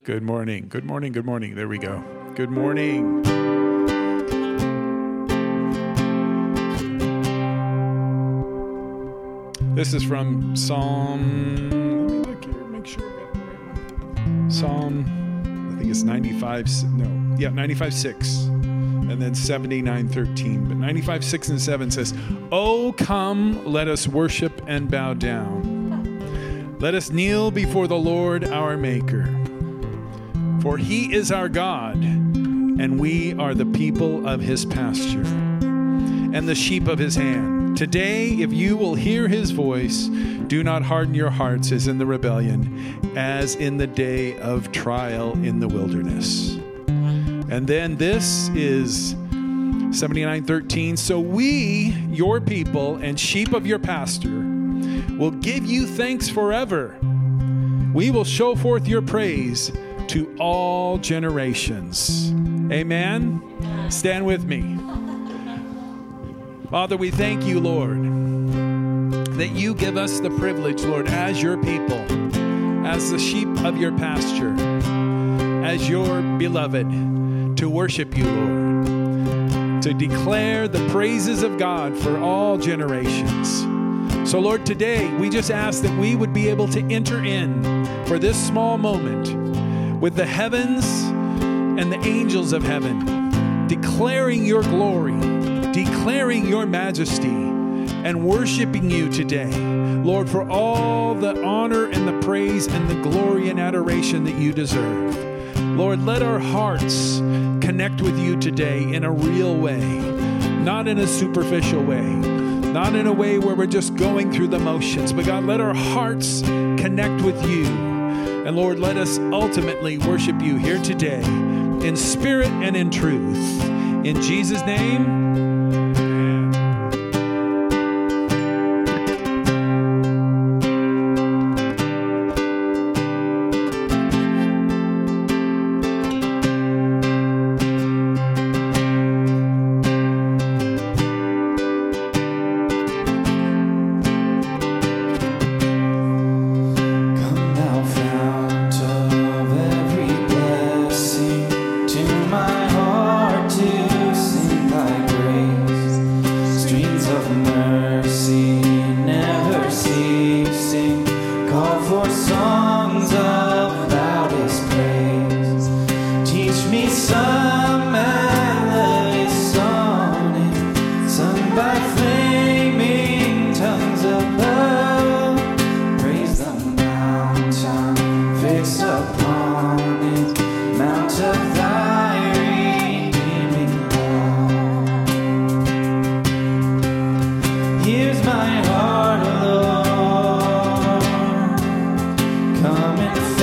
Good morning. Good morning. Good morning. There we go. Good morning. This is from Psalm, let me look here, make sure I got the right one. Psalm, I think it's 95:6. And then 79:13. But 95:6 and 7 says, "Oh, come, let us worship and bow down. Let us kneel before the Lord our Maker. For he is our God, and we are the people of his pasture, and the sheep of his hand. Today, if you will hear his voice, do not harden your hearts as in the rebellion, as in the day of trial in the wilderness." And then this is 79:13. "So we, your people and sheep of your pasture, will give you thanks forever. We will show forth your praise to all generations." Amen. Stand with me. Father, we thank you, Lord, that you give us the privilege, Lord, as your people, as the sheep of your pasture, as your beloved, to worship you, Lord, to declare the praises of God for all generations. So, Lord, today we just ask that we would be able to enter in for this small moment with the heavens and the angels of heaven, declaring your glory, declaring your majesty, and worshiping you today, Lord, for all the honor and the praise and the glory and adoration that you deserve. Lord, let our hearts connect with you today in a real way, not in a superficial way, not in a way where we're just going through the motions, but God, let our hearts connect with you. And Lord, let us ultimately worship you here today in spirit and in truth. In Jesus' name, Here's my heart, Lord, come and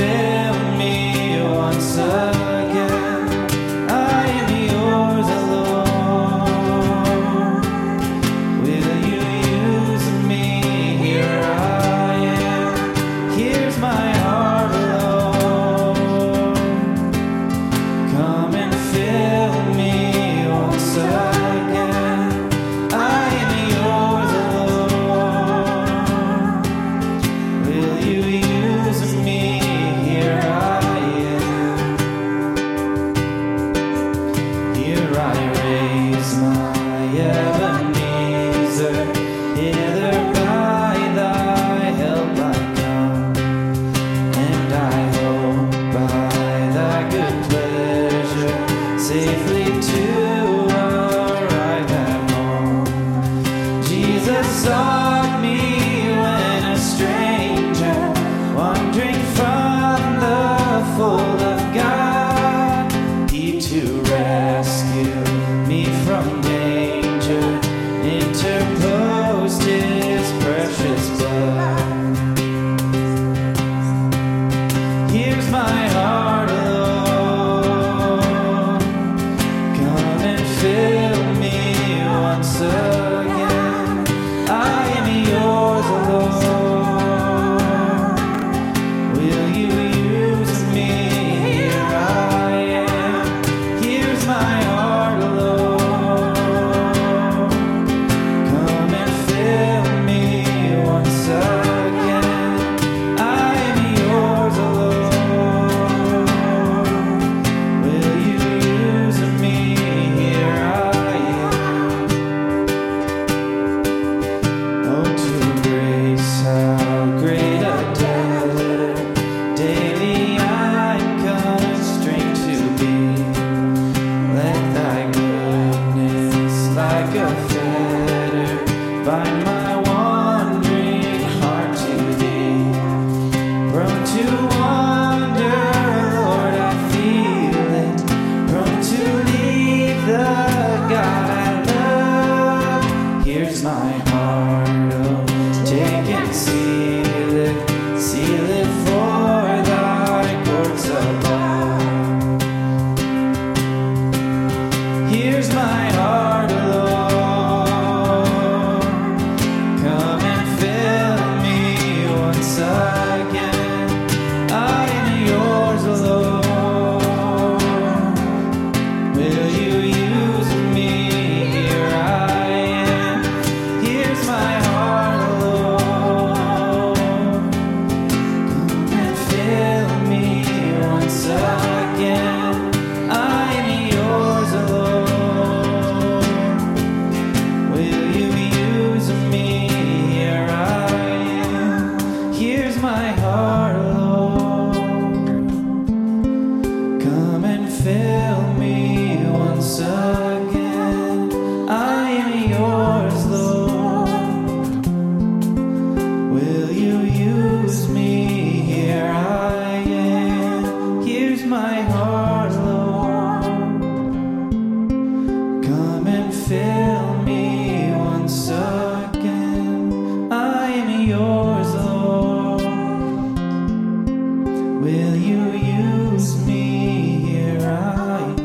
Prone to wander, Lord, I feel it. Prone to leave the God I love. Here's my heart, oh, take and seal it for thy courts above. Here's my heart, Lord, come and fill me once again. I am yours alone. Will you use me? Here I am. Here's my heart, Lord, come and fill me once again. I am yours alone. Will you use me? Here I am. Here's my heart, Lord. Come and fill me once again. I am yours, Lord. Will you use me? Here I am. Here's my heart, Lord. Come and fill me once again. I am yours, Lord. Will you use me? Here I am.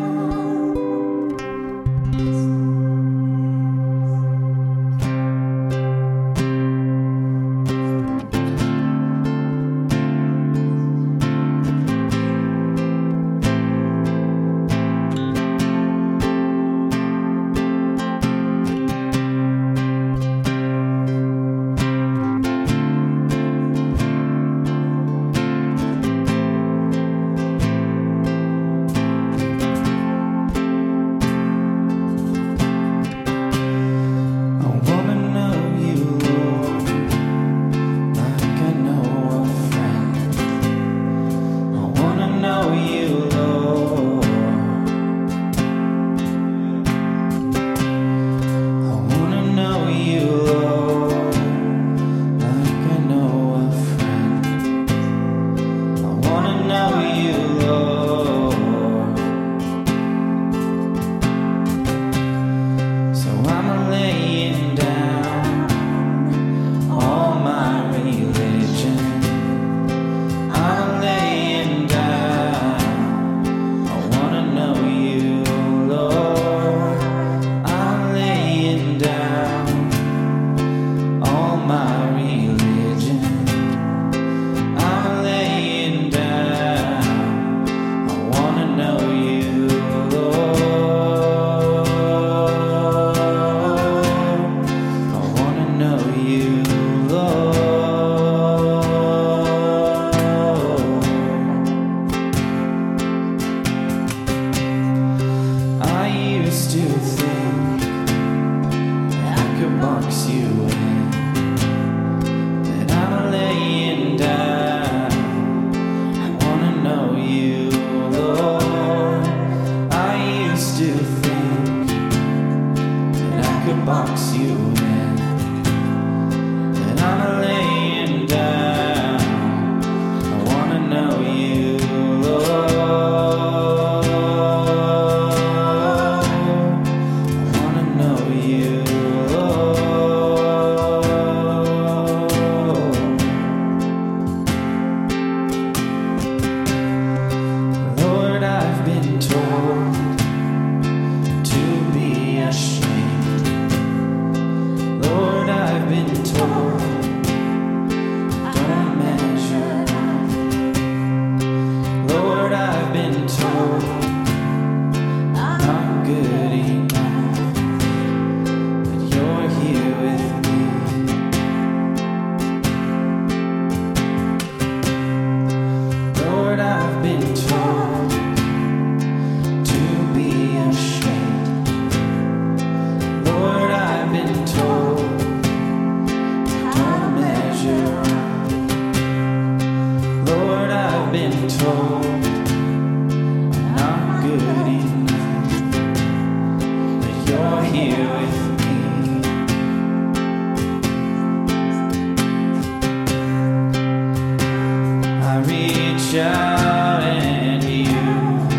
out and you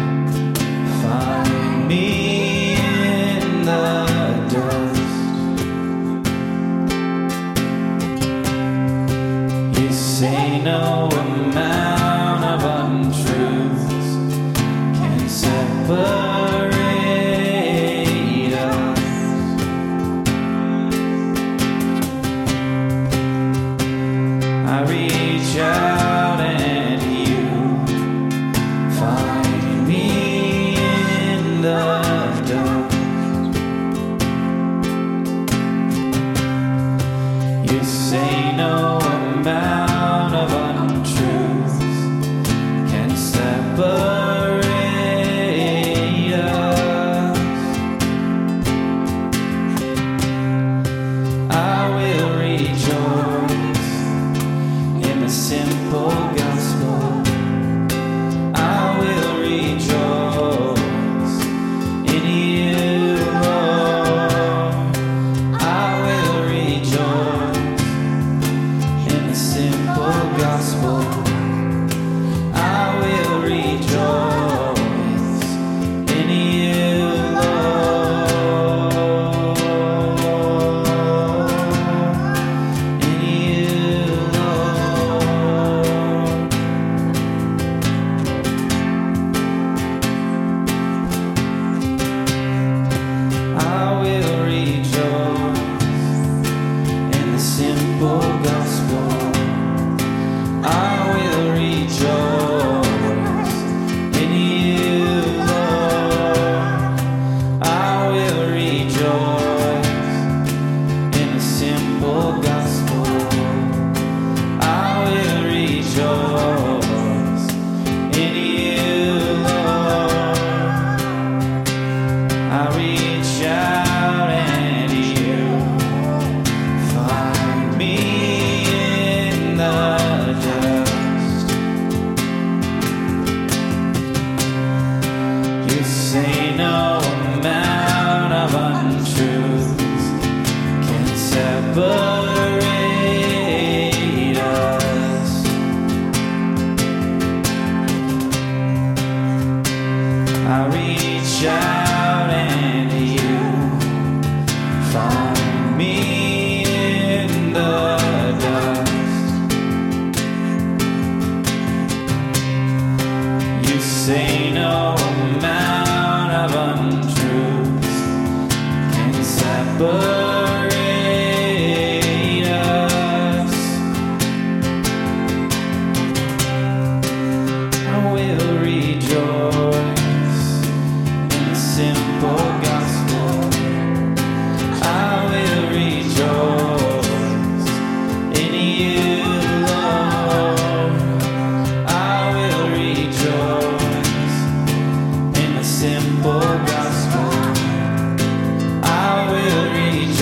find me in the dust. You say no amount of untruths can separate us. I reach out and you find me in the dust. You say no amount of untruths can separate us. I will rejoice in the simple gospel. I will rejoice in you, Lord. I will rejoice in the simple gospel. I will rejoice in you, Lord. In you, Lord. I will rejoice in the simple gospel. I will rejoice in you, Lord. I will rejoice in the simple gospel. I will rejoice in you, Lord. I reach out and you find me in the dust. You say no amount of untruths can separate us. I reach out and you find me in the dust. You say no amount of untruths can separate us. I will rejoice in the simple gospel. I will rejoice in you, Lord. I will rejoice in the simple gospel. I will rejoice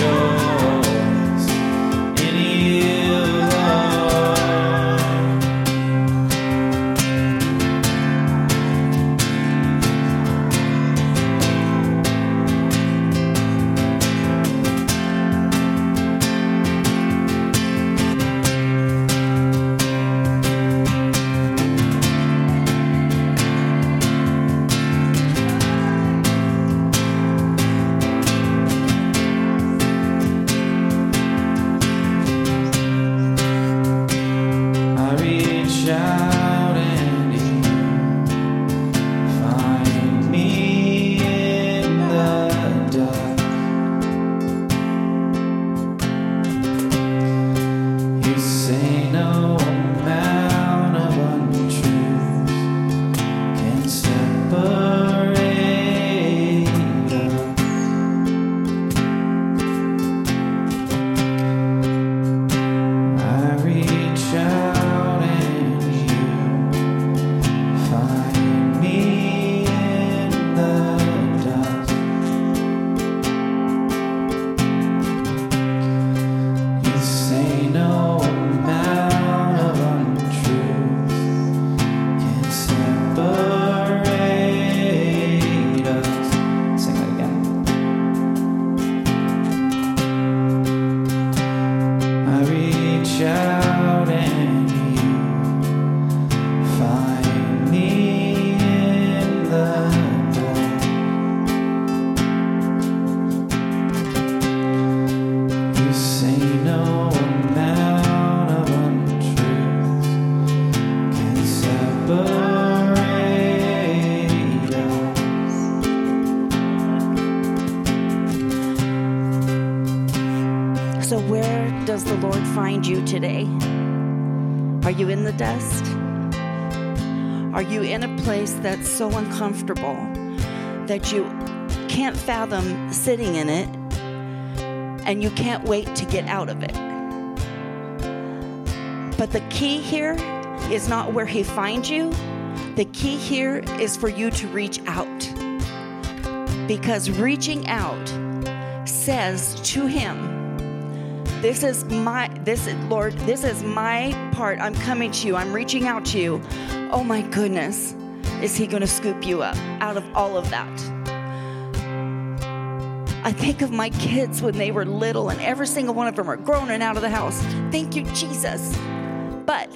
find you today? Are you in the dust? Are you in a place that's so uncomfortable that you can't fathom sitting in it and you can't wait to get out of it? But the key here is not where he finds you. The key here is for you to reach out. Because reaching out says to him, Lord, this is my part. I'm coming to you. I'm reaching out to you. Oh my goodness. Is he going to scoop you up out of all of that? I think of my kids when they were little, and every single one of them are grown and out of the house. Thank you, Jesus. But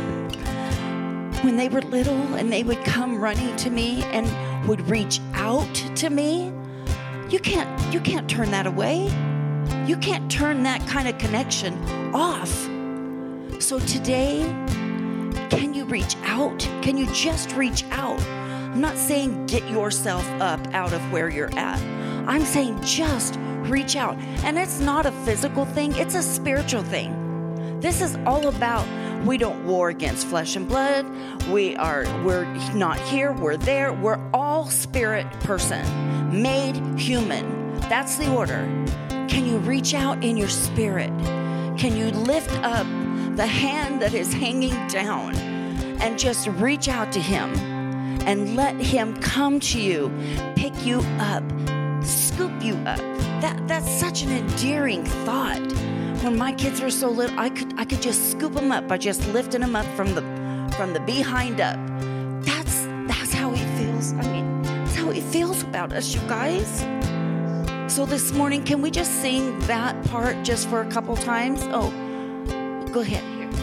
when they were little and they would come running to me and would reach out to me, you can't turn that away. You can't turn that kind of connection off. So today, can you reach out? Can you just reach out? I'm not saying get yourself up out of where you're at. I'm saying just reach out. And it's not a physical thing, it's a spiritual thing. This is all about, we don't war against flesh and blood. We're not here, we're there. We're all spirit person, made human. That's the order. Can you reach out in your spirit? Can you lift up the hand that is hanging down and just reach out to him and let him come to you, pick you up, scoop you up? That's such an endearing thought. When my kids were so little, I could just scoop them up by just lifting them up from the behind up. That's how he feels. I mean, that's how he feels about us, you guys. So this morning, can we just sing that part just for a couple times? Oh, go ahead.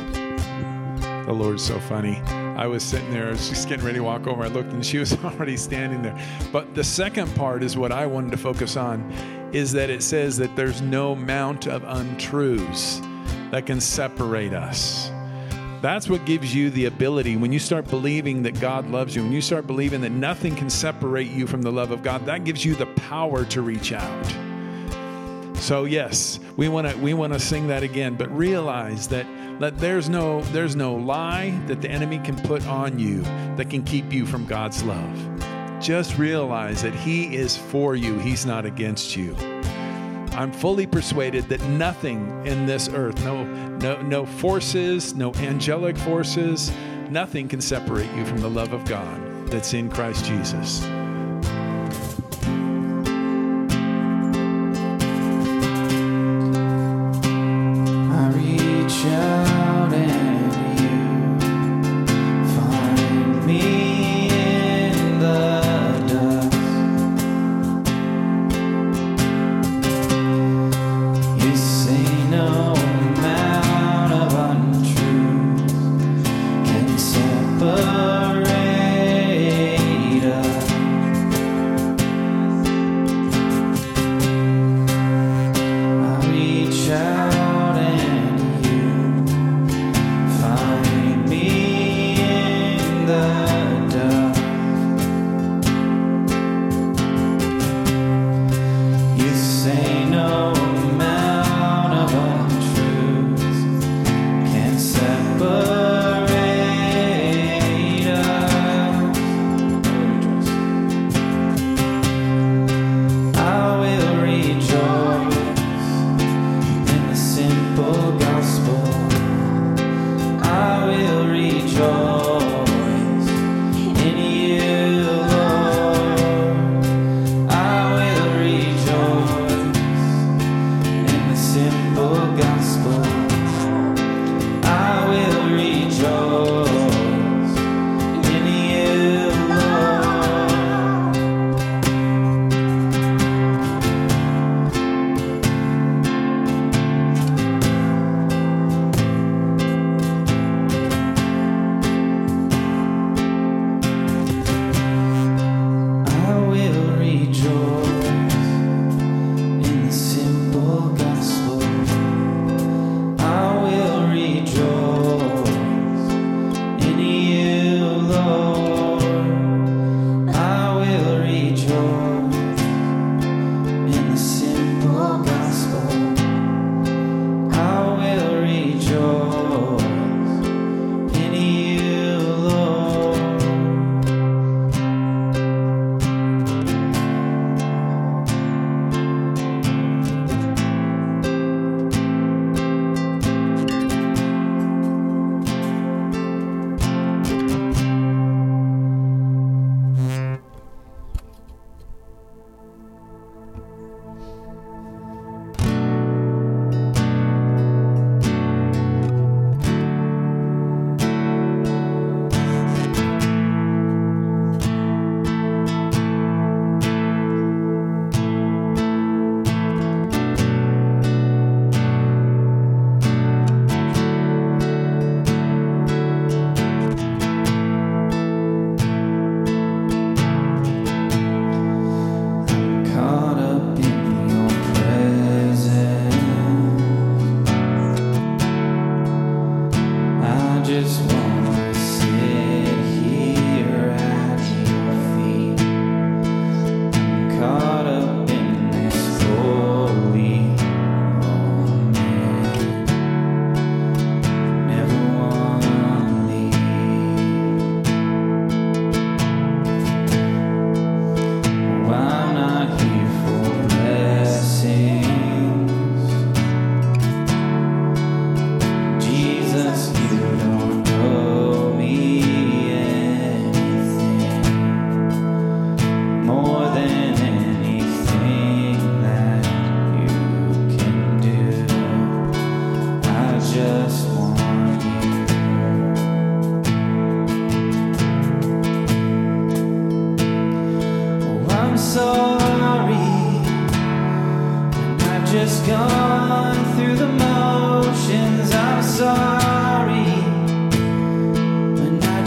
The Lord's so funny. I was sitting there, I was just getting ready to walk over. I looked and she was already standing there. But the second part is what I wanted to focus on, is that it says that there's no mount of untruths that can separate us. That's what gives you the ability, when you start believing that God loves you, when you start believing that nothing can separate you from the love of God, that gives you the power to reach out. So yes, we want to sing that again, but realize that there's no lie that the enemy can put on you that can keep you from God's love. Just realize that he is for you. He's not against you. I'm fully persuaded that nothing in this earth, no forces, no angelic forces, nothing can separate you from the love of God that's in Christ Jesus. I reach out and you find me in the dust. You say no amount of untruth can separate us. I reach out and you find me in the dust. You say no amount of untruths can separate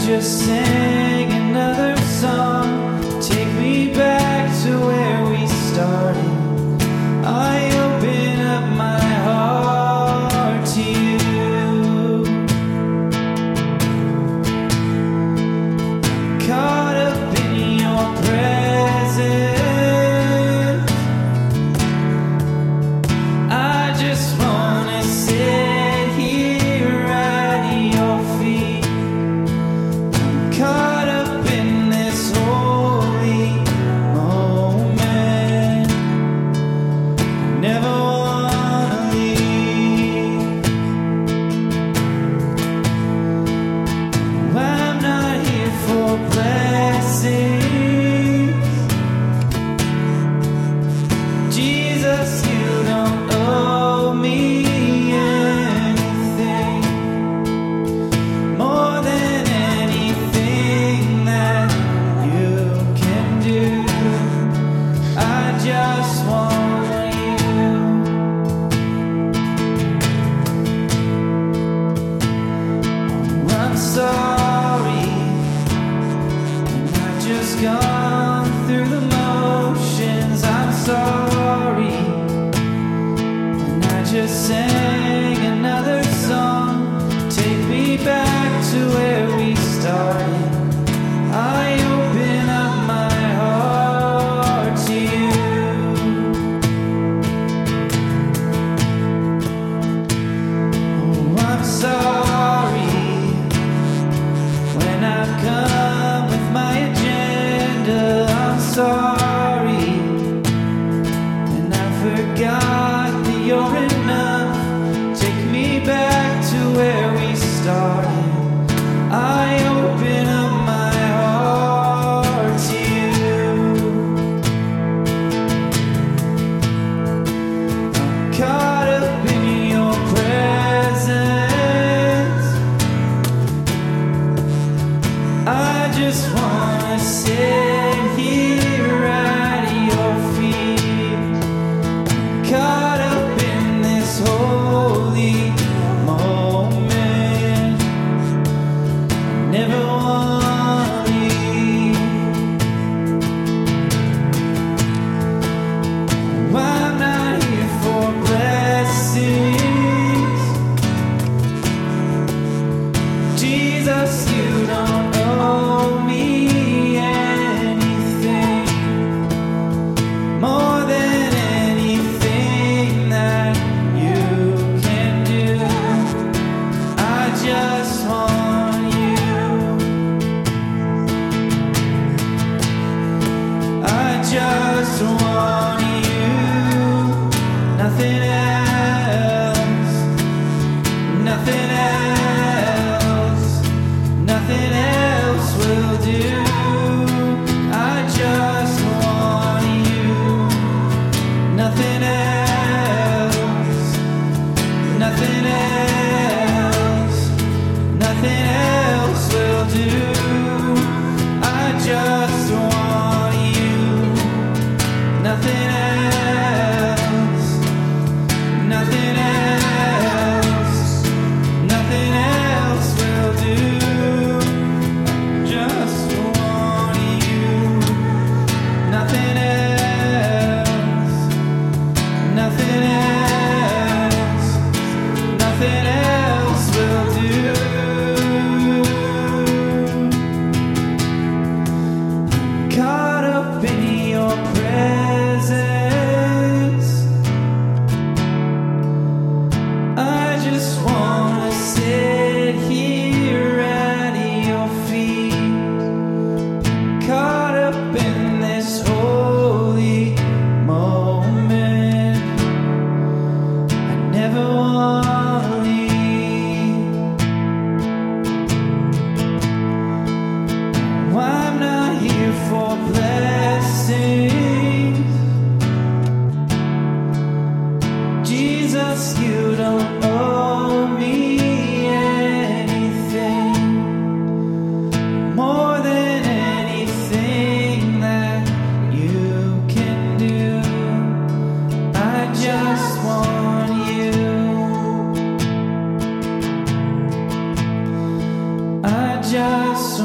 just sing another song. Take me back to where we started. I open up my heart to you. Caught up in your presence. I just wanna sit here at your feet. I'm caught up in this holy moment. Never wanna leave. I'm not here for blessings. Jesus, you don't owe me anything more than anything that you can do. I just want you. I'm sorry, and I've just gone through the motions. I'm sorry, and I just sang another song. Take me back to where we started. I open up my heart to you. Oh, I'm sorry when I've come with my agenda. I'm sorry, and I forgot that you're enough. Take me back to where we started. I open up my heart to you. I'm caught up in your presence. I just wanna sit here at your feet. Caught up in this holy moment. Never wanna leave. I'm not here for blessings. Jesus, you don't owe me anything more than anything that you can do. I just want you. I just want you. Nothing else. Nothing else. Nothing else will do. I just want you. Nothing else. Nothing else. Nothing else will do. I just want you. Nothing else. Nothing else. Nothing else will do. Just want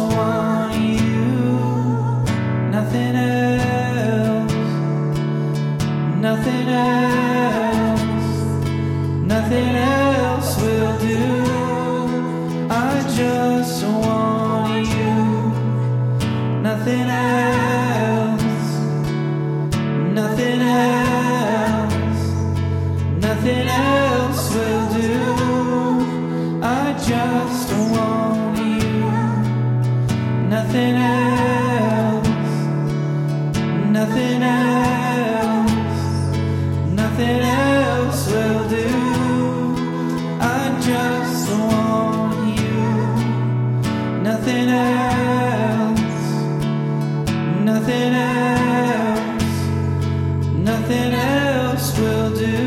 want you, nothing else, nothing else, nothing else will do. I just want you, nothing else, nothing else, nothing else will do. I just want you, nothing else, nothing else, nothing else will do. I just want you, nothing else, nothing else, nothing else will do.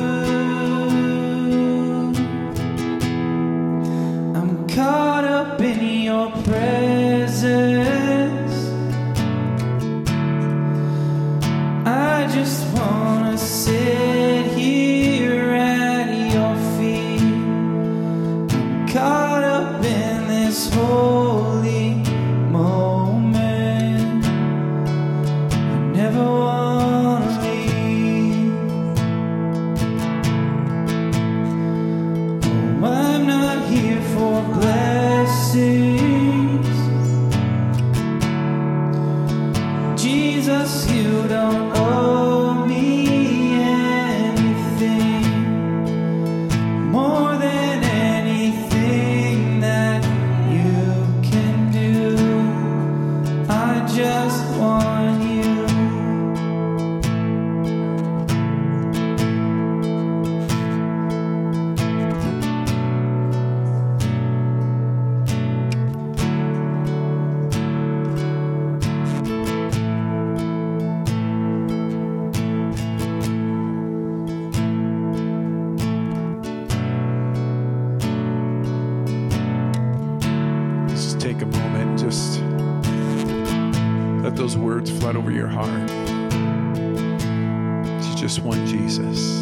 I'm caught up in your presence. I just wanna sit here at your feet. I'm caught up in this holy moment. I never wanna leave. Oh, I'm not here for blessings. Jesus, you don't owe me anything more than anything that you can do. I just want you. Just take a moment, just let those words flood over your heart. You just want Jesus.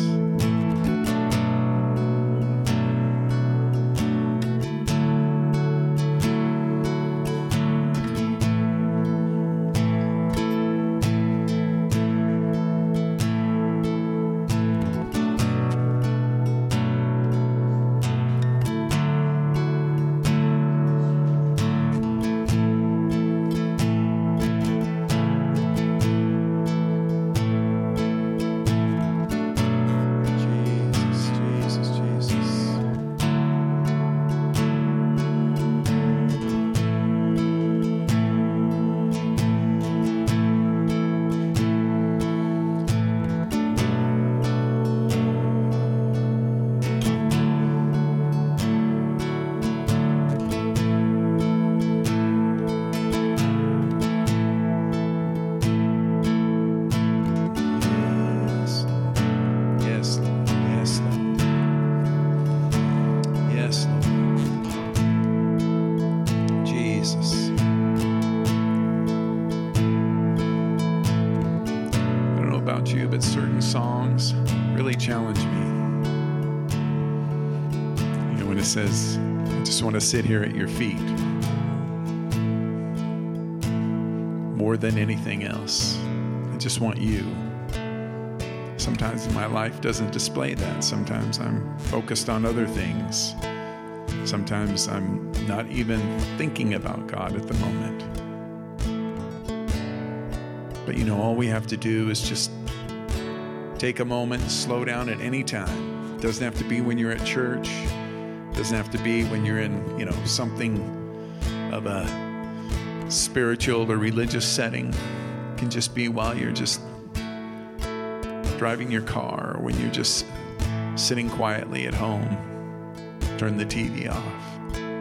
Jesus, Jesus, Jesus. Yes, Lord. Yes, Lord. Yes, Lord. Jesus. I don't know about you, but certain songs really challenge me. You know, when it says, I just want to sit here at your feet more than anything else. I just want you. Sometimes my life doesn't display that. Sometimes I'm focused on other things. Sometimes I'm not even thinking about God at the moment. But you know, all we have to do is just take a moment, slow down at any time. It doesn't have to be when you're at church. It doesn't have to be when you're in, you know, something of a spiritual or religious setting. It can just be while you're just driving your car, or when you're just sitting quietly at home. Turn the TV off.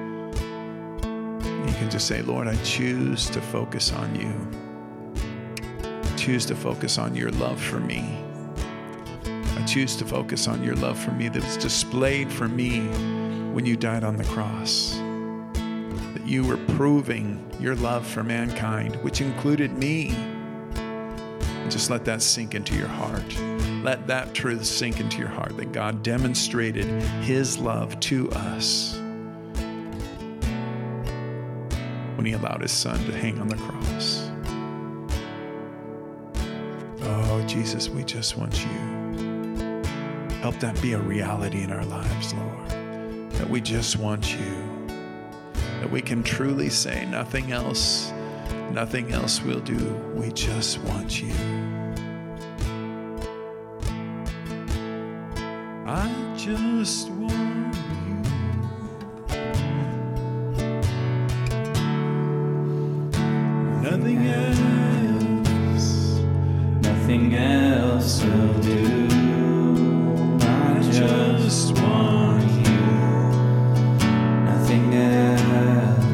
You can just say, Lord, I choose to focus on you. I choose to focus on your love for me. I choose to focus on your love for me that was displayed for me when you died on the cross. That you were proving your love for mankind, which included me. And just let that sink into your heart. Let that truth sink into your heart, that God demonstrated his love to us. when he allowed his son to hang on the cross. Oh, Jesus, we just want you. Help that be a reality in our lives, Lord. That we just want you. That we can truly say nothing else will do. We just want you. I just want you. Nothing else. Nothing else will do. I just want you. Nothing else.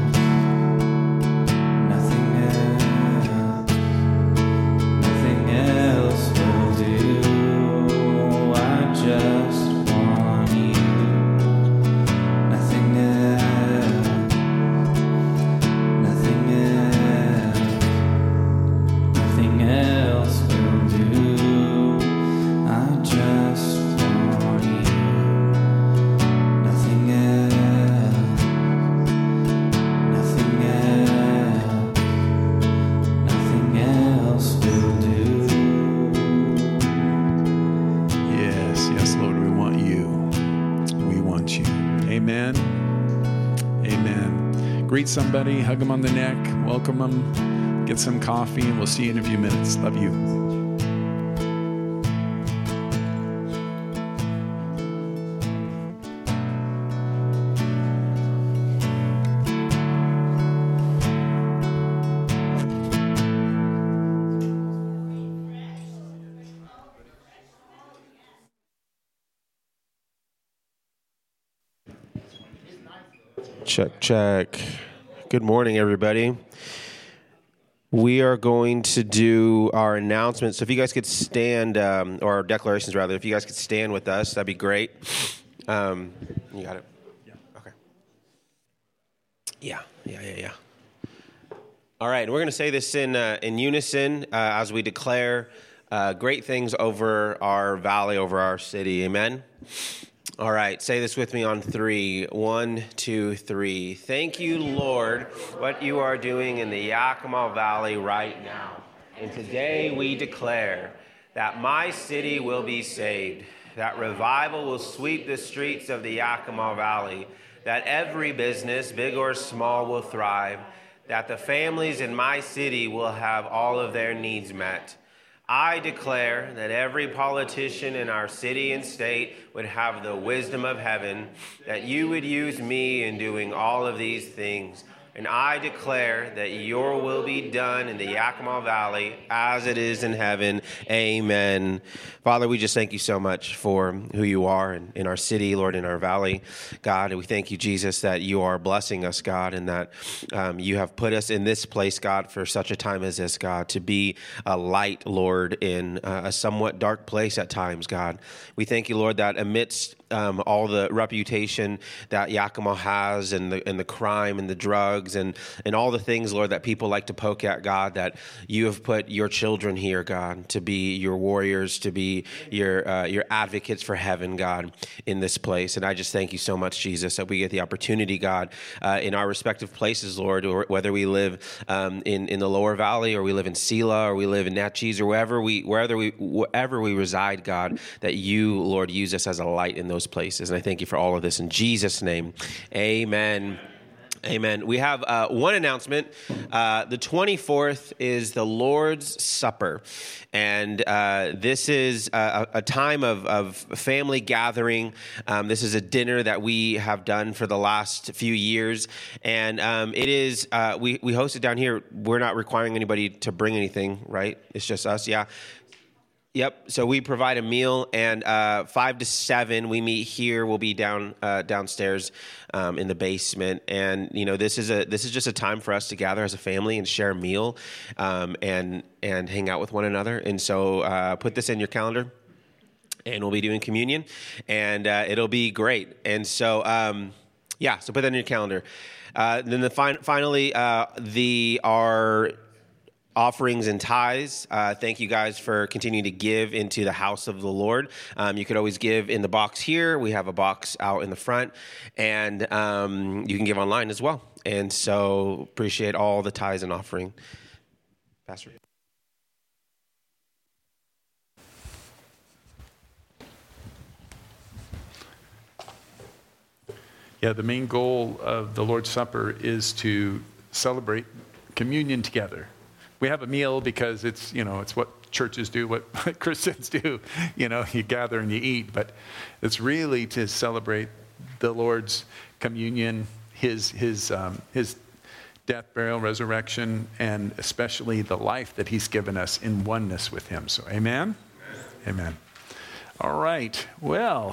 Nothing else. Nothing else will do. I just want you. Nothing else. Nothing else. Nothing else will do. I just want you. Nothing else. Nothing else. Nothing else will do. Yes, Lord, we want you. We want you. Amen. Amen. Greet somebody, hug them on the neck, welcome them, get some coffee, and we'll see you in a few minutes. Love you. Check. Good morning, everybody. We are going to do our announcements. So if you guys could stand, or our declarations rather, if you guys could stand with us, that'd be great. You got it? Yeah. Okay. Yeah. All right, and we're going to say this in unison as we declare great things over our valley, over our city. Amen? All right, say this with me on 3. 1, 2, 3. Thank you, Lord, what you are doing in the Yakima Valley right now. And today we declare that my city will be saved, that revival will sweep the streets of the Yakima Valley, that every business, big or small, will thrive, that the families in my city will have all of their needs met. I declare that every politician in our city and state would have the wisdom of heaven, that you would use me in doing all of these things. And I declare that your will be done in the Yakima Valley as it is in heaven. Amen. Father, we just thank you so much for who you are in our city, Lord, in our valley, God. And we thank you, Jesus, that you are blessing us, God, and that you have put us in this place, God, for such a time as this, God, to be a light, Lord, in a somewhat dark place at times, God. We thank you, Lord, that amidst all the reputation that Yakima has and the crime and the drugs and all the things, Lord, that people like to poke at, God, that you have put your children here, God, to be your warriors, to be your advocates for heaven, God, in this place. And I just thank you so much, Jesus, that we get the opportunity, God, in our respective places, Lord, or whether we live in the lower valley or we live in Sela or we live in Natchez or wherever we reside, God, that you, Lord, use us as a light in those places. And I thank you for all of this in Jesus' name. Amen. Amen. We have one announcement. The 24th is the Lord's Supper. And this is a time of family gathering. This is a dinner that we have done for the last few years. And it is, we host it down here. We're not requiring anybody to bring anything, right? It's just us. Yeah. Yep. So we provide a meal, and 5 to 7 we meet here. We'll be downstairs in the basement, and this is just a time for us to gather as a family and share a meal, and hang out with one another. And so put this in your calendar, and we'll be doing communion, and it'll be great. And so so put that in your calendar. Then finally our offerings and tithes. Thank you guys for continuing to give into the house of the Lord. You could always give in the box here. We have a box out in the front, and you can give online as well. And so appreciate all the tithes and offering. Pastor. Yeah, the main goal of the Lord's Supper is to celebrate communion together. We have a meal because it's what churches do, what Christians do. You gather and you eat, but it's really to celebrate the Lord's communion, his death, burial, resurrection, and especially the life that he's given us in oneness with him. So, amen? Amen. All right. Well,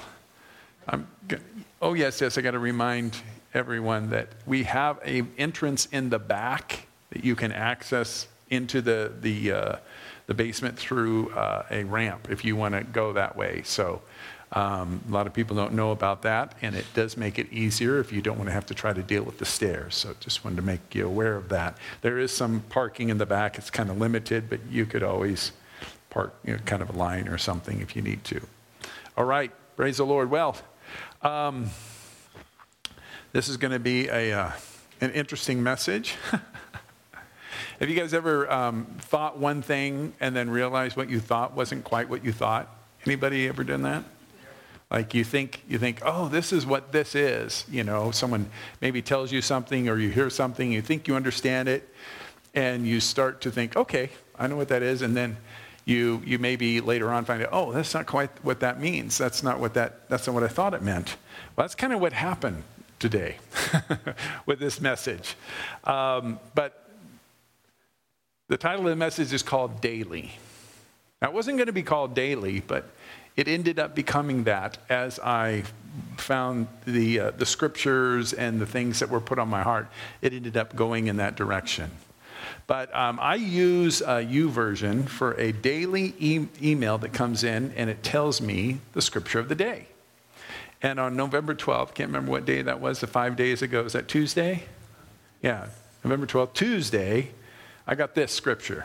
yes, I got to remind everyone that we have an entrance in the back that you can access into the basement through a ramp if you want to go that way. So a lot of people don't know about that, and it does make it easier if you don't want to have to try to deal with the stairs. So just wanted to make you aware of that. There is some parking in the back. It's kind of limited, but you could always park kind of a line or something if you need to. All right, praise the Lord. Well, this is going to be an interesting message. Have you guys ever thought one thing and then realized what you thought wasn't quite what you thought? Anybody ever done that? Like you think, oh, this is what this is. Someone maybe tells you something or you hear something, you think you understand it, and you start to think, okay, I know what that is, and then you maybe later on find out, oh, that's not quite what that means. That's not what I thought it meant. Well, that's kind of what happened today with this message. But the title of the message is called Daily. Now, it wasn't going to be called Daily, but it ended up becoming that as I found the scriptures and the things that were put on my heart. It ended up going in that direction. But I use a YouVersion for a daily email that comes in, and it tells me the scripture of the day. And on November 12th, can't remember what day that was, 5 days ago. Is that Tuesday? Yeah, November 12th, Tuesday, I got this scripture.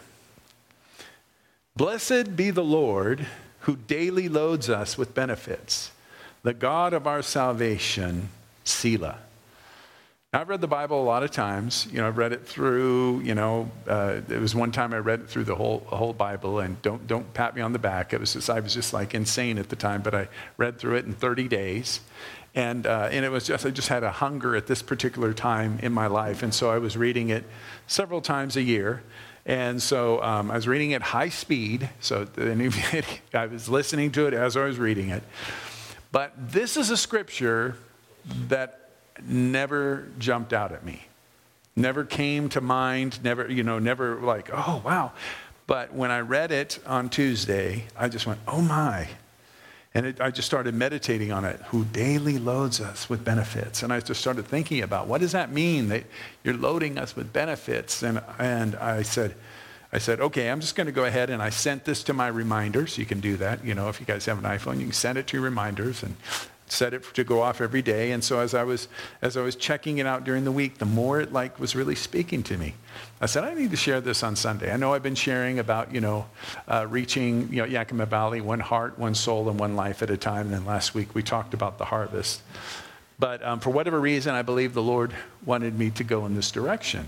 Blessed be the Lord who daily loads us with benefits, the God of our salvation, Selah. Now, I've read the Bible a lot of times. I've read it through, there was one time I read it through the whole Bible, and don't pat me on the back. I was just like insane at the time, but I read through it in 30 days. And it was I just had a hunger at this particular time in my life. And so I was reading it several times a year. And so I was reading at high speed. So I was listening to it as I was reading it. But this is a scripture that never jumped out at me. Never came to mind, never like, oh, wow. But when I read it on Tuesday, I just went, oh my. And I just started meditating on it, who daily loads us with benefits. And I just started thinking about, what does that mean, that you're loading us with benefits? And I said, okay, I'm just going to go ahead, and I sent this to my reminders. You can do that. If you guys have an iPhone, you can send it to your reminders and set it to go off every day. And so as I was checking it out during the week, the more it was really speaking to me. I said, I need to share this on Sunday. I know I've been sharing about, reaching, Yakima Valley, one heart, one soul, and one life at a time. And then last week we talked about the harvest. But for whatever reason, I believe the Lord wanted me to go in this direction.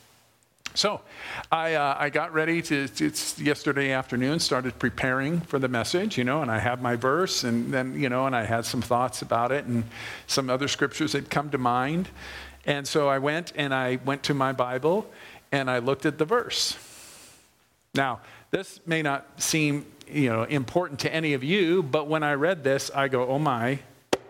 So I got ready yesterday afternoon, started preparing for the message, and I had my verse, and then, and I had some thoughts about it, and some other scriptures had come to mind. And so I went to my Bible, and I looked at the verse. Now, this may not seem, important to any of you, but when I read this, I go, oh my,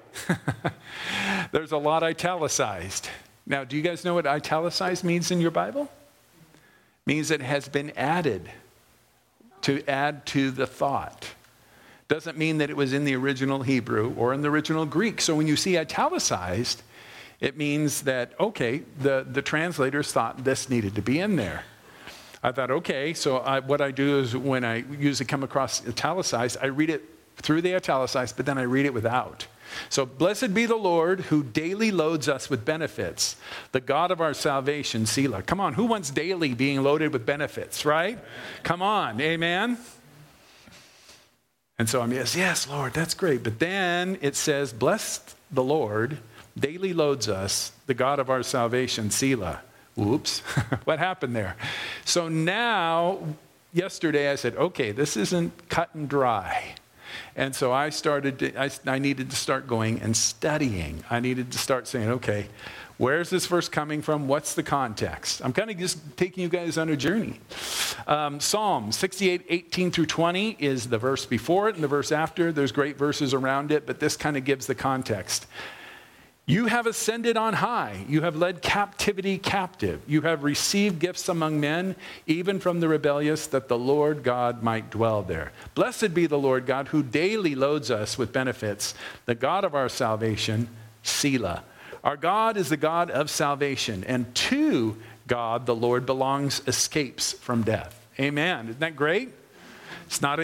there's a lot italicized. Now, do you guys know what italicized means in your Bible? Means it has been added to add to the thought. Doesn't mean that it was in the original Hebrew or in the original Greek. So when you see italicized, it means that, okay, the translators thought this needed to be in there. I thought, okay, so what I do is when I usually come across italicized, I read it through the italicized, but then I read it without. So blessed be the Lord who daily loads us with benefits, the God of our salvation, Selah. Come on, who wants daily being loaded with benefits, right? Come on, amen? And so I'm, yes, Lord, that's great. But then it says, blessed the Lord daily loads us, the God of our salvation, Selah. Whoops, what happened there? So now, yesterday I said, okay, this isn't cut and dry. And so I needed to start going and studying. I needed to start saying, okay, where's this verse coming from? What's the context? I'm kind of just taking you guys on a journey. Psalm 68, 18 through 20 is the verse before it and the verse after. There's great verses around it, but this kind of gives the context. You have ascended on high. You have led captivity captive. You have received gifts among men, even from the rebellious, that the Lord God might dwell there. Blessed be the Lord God, who daily loads us with benefits, the God of our salvation, Selah. Our God is the God of salvation, and to God, the Lord, belongs escapes from death. Amen. Isn't that great? It's not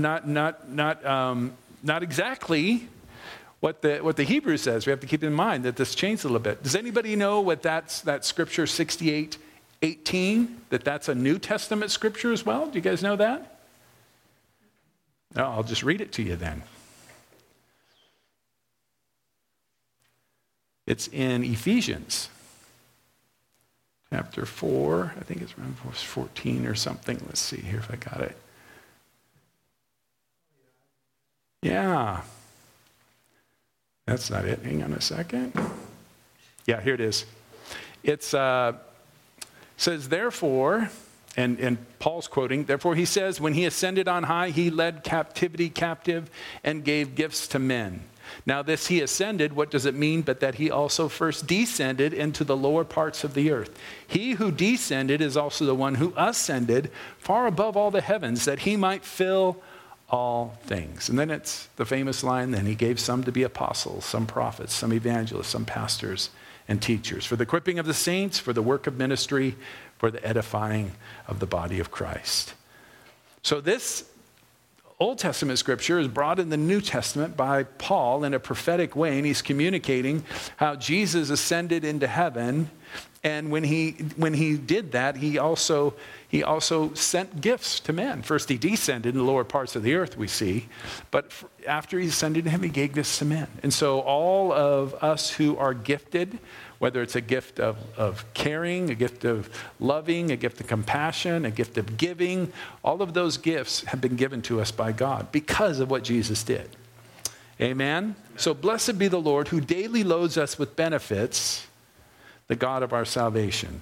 exactly what the Hebrew says. We have to keep in mind that this changed a little bit. Does anybody know what that scripture 68:18, that's a New Testament scripture as well? Do you guys know that? No, I'll just read it to you then. It's in Ephesians chapter 4. I think it's around verse 14 or something. Let's see here if I got it. Yeah. That's not it. Hang on a second. Yeah, here it is. It says, therefore, and Paul's quoting, therefore he says, when he ascended on high, he led captivity captive and gave gifts to men. Now this he ascended, what does it mean? But that he also first descended into the lower parts of the earth. He who descended is also the one who ascended far above all the heavens, that he might fill all things. And then it's the famous line, then he gave some to be apostles, some prophets, some evangelists, some pastors and teachers, for the equipping of the saints, for the work of ministry, for the edifying of the body of Christ. So this Old Testament scripture is brought in the New Testament by Paul in a prophetic way, and he's communicating how Jesus ascended into heaven. And when he did that, he also sent gifts to men. First, he descended in the lower parts of the earth, we see. But after he ascended to heaven, he gave gifts to men. And so all of us who are gifted, whether it's a gift of caring, a gift of loving, a gift of compassion, a gift of giving, all of those gifts have been given to us by God because of what Jesus did. Amen? So blessed be the Lord who daily loads us with benefits, the God of our salvation.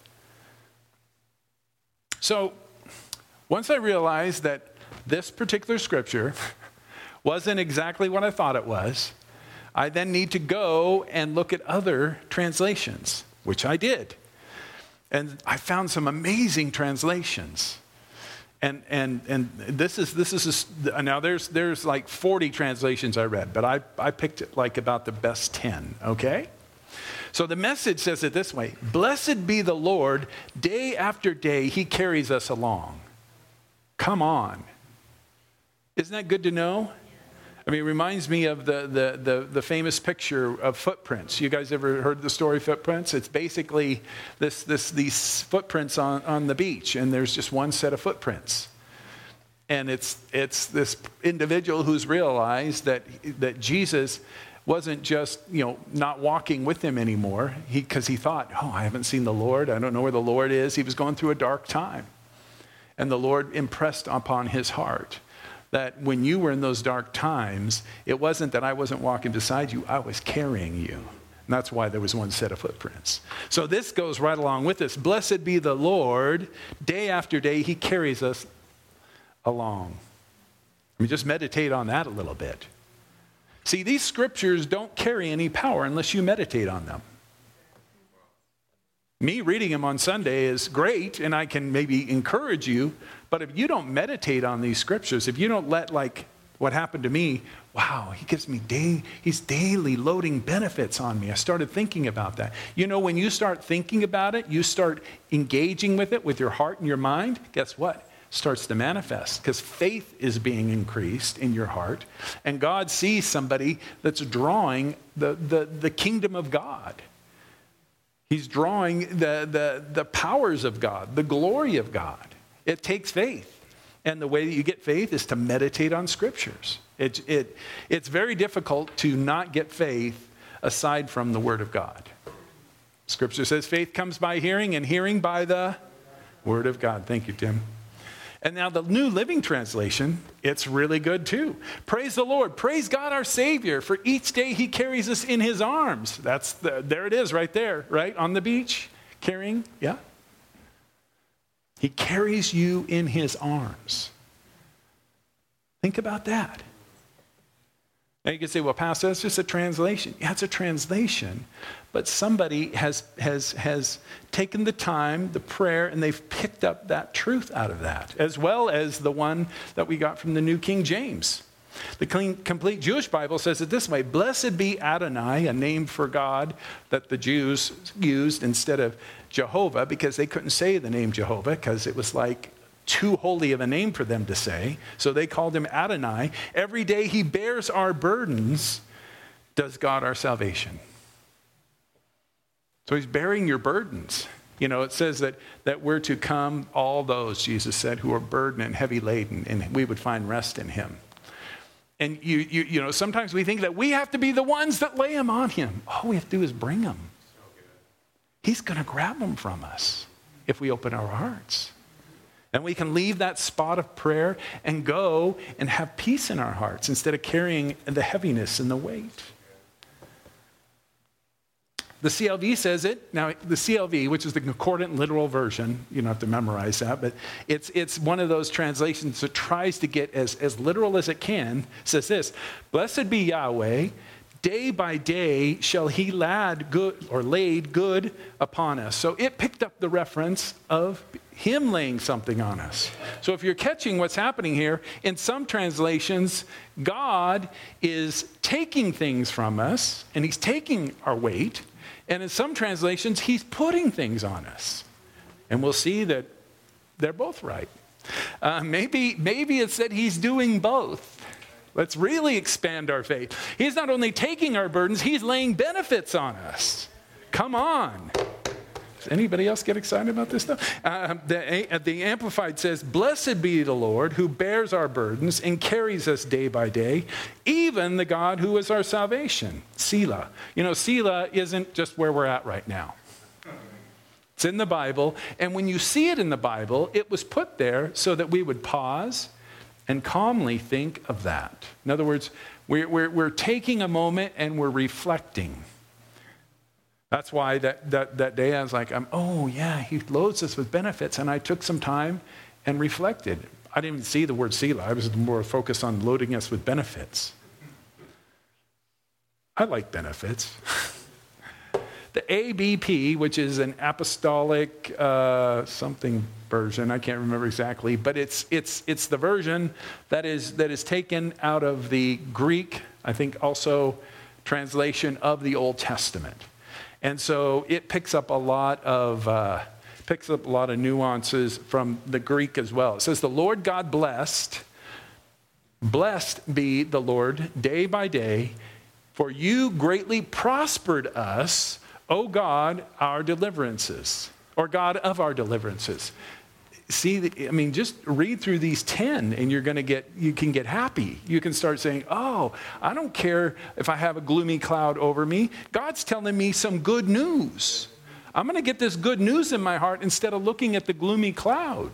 So once I realized that this particular scripture wasn't exactly what I thought it was, I then need to go and look at other translations, which I did. And I found some amazing translations. And this is now there's like 40 translations I read, but I picked like about the best 10, okay? So the Message says it this way: blessed be the Lord, day after day he carries us along. Come on. Isn't that good to know? I mean, it reminds me of the famous picture of footprints. You guys ever heard the story Footprints? It's basically these footprints on the beach, and there's just one set of footprints. And it's this individual who's realized that Jesus wasn't just, not walking with him anymore, because he thought, I haven't seen the Lord. I don't know where the Lord is. He was going through a dark time. And the Lord impressed upon his heart that when you were in those dark times, it wasn't that I wasn't walking beside you, I was carrying you. And that's why there was one set of footprints. So this goes right along with this. Blessed be the Lord, day after day, he carries us along. I mean, just meditate on that a little bit. See, these scriptures don't carry any power unless you meditate on them. Me reading them on Sunday is great, and I can maybe encourage you, but if you don't meditate on these scriptures, if you don't let, like what happened to me, wow, he gives me he's daily loading benefits on me. I started thinking about that. When you start thinking about it, you start engaging with it with your heart and your mind, guess what? starts to manifest because faith is being increased in your heart. And God sees somebody that's drawing the kingdom of God. He's drawing the powers of God, the glory of God. It takes faith. And the way that you get faith is to meditate on scriptures. It's very difficult to not get faith aside from the word of God. Scripture says faith comes by hearing, and hearing by the word of God. Thank you, Tim. And now the New Living Translation, it's really good too. Praise the Lord. Praise God our Savior, for each day he carries us in his arms. There it is right there, right? On the beach, carrying, yeah. He carries you in his arms. Think about that. Now you can say, well, Pastor, that's just a translation. Yeah, it's a translation. But somebody has taken the time, the prayer, and they've picked up that truth out of that, as well as the one that we got from the New King James. The Complete Jewish Bible says it this way: blessed be Adonai, a name for God that the Jews used instead of Jehovah, because they couldn't say the name Jehovah because it was like too holy of a name for them to say. So they called him Adonai. Every day he bears our burdens, does God our salvation. So he's bearing your burdens. You know, it says that we're to come, all those, Jesus said, who are burdened and heavy laden, and we would find rest in him. And you know, sometimes we think that we have to be the ones that lay them on him. All we have to do is bring them. He's going to grab them from us if we open our hearts. And we can leave that spot of prayer and go and have peace in our hearts instead of carrying the heaviness and the weight. The CLV says it. Now, the CLV, which is the concordant literal version, you don't have to memorize that, but it's one of those translations that tries to get as literal as it can, says this: blessed be Yahweh, day by day shall he laid good upon us. So it picked up the reference of him laying something on us. So if you're catching what's happening here, in some translations, God is taking things from us, and he's taking our weight. And in some translations, he's putting things on us. And we'll see that they're both right. Maybe it's that he's doing both. Let's really expand our faith. He's not only taking our burdens, he's laying benefits on us. Come on. Does anybody else get excited about this stuff? The Amplified says, blessed be the Lord who bears our burdens and carries us day by day, even the God who is our salvation. Selah. You know, Selah isn't just where we're at right now. It's in the Bible. And when you see it in the Bible, it was put there so that we would pause and calmly think of that. In other words, we're taking a moment and we're reflecting. That's why that day I was like, oh yeah, he loads us with benefits. And I took some time and reflected. I didn't even see the word Selah. I was more focused on loading us with benefits. I like benefits. The ABP, which is an apostolic something version, I can't remember exactly, but it's the version that is taken out of the Greek, I think also translation of the Old Testament. And so it picks up a lot of nuances from the Greek as well. It says, the Lord God blessed be the Lord day by day, for you greatly prospered us, O God, our deliverances, or God of our deliverances. See, just read through these 10 and you can get happy. You can start saying, oh, I don't care if I have a gloomy cloud over me. God's telling me some good news. I'm going to get this good news in my heart instead of looking at the gloomy cloud.